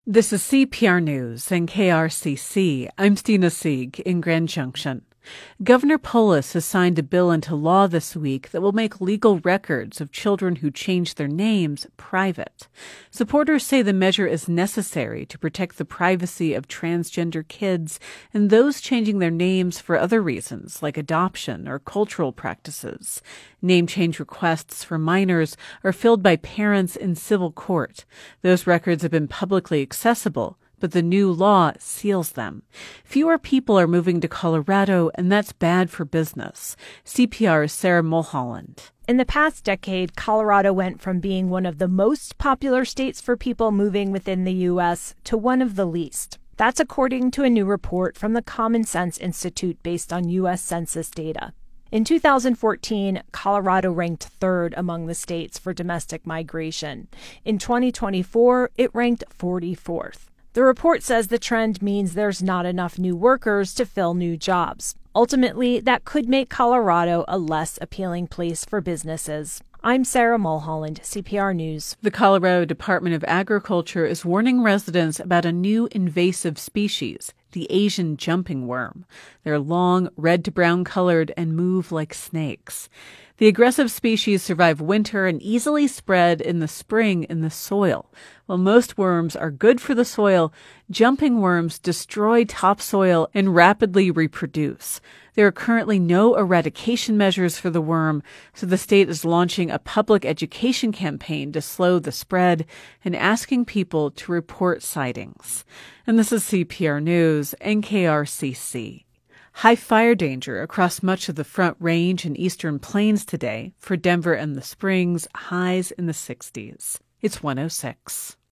This is CPR News and KRCC. I'm Stina Sieg in Grand Junction. Governor Polis has signed a bill into law this week that will make legal records of children who change their names private. Supporters say the measure is necessary to protect the privacy of transgender kids and those changing their names for other reasons like adoption or cultural practices. Name change requests for minors are filled by parents in civil court. Those records have been publicly accessible, but the new law seals them. Fewer people are moving to Colorado, and that's bad for business. CPR's Sarah Mulholland. In the past decade, Colorado went from being one of the most popular states for people moving within the U.S. to one of the least. That's according to a new report from the Common Sense Institute based on U.S. Census data. In 2014, Colorado ranked third among the states for domestic migration. In 2024, it ranked 44th. The report says the trend means there's not enough new workers to fill new jobs. Ultimately, that could make Colorado a less appealing place for businesses. I'm Sarah Mulholland, CPR News. The Colorado Department of Agriculture is warning residents about a new invasive species, the Asian jumping worm. They're long, red to brown colored, and move like snakes. The aggressive species survive winter and easily spread in the spring in the soil. While most worms are good for the soil, jumping worms destroy topsoil and rapidly reproduce. There are currently no eradication measures for the worm, so the state is launching a public education campaign to slow the spread and asking people to report sightings. And this is CPR News and KRCC. High fire danger across much of the Front Range and Eastern Plains today. For Denver and the Springs, highs in the 60s. It's 106.